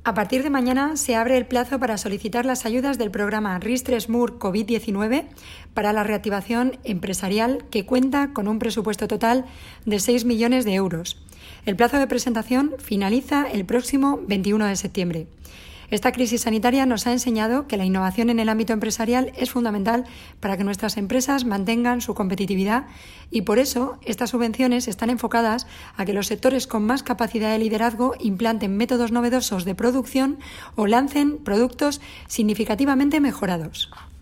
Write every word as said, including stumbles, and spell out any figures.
A partir de mañana se abre el plazo para solicitar las ayudas del programa RIS-tres-MUR COVID diecinueve para la reactivación empresarial, que cuenta con un presupuesto total de seis millones de euros. El plazo de presentación finaliza el próximo veintiuno de septiembre. Esta crisis sanitaria nos ha enseñado que la innovación en el ámbito empresarial es fundamental para que nuestras empresas mantengan su competitividad, y por eso estas subvenciones están enfocadas a que los sectores con más capacidad de liderazgo implanten métodos novedosos de producción o lancen productos significativamente mejorados.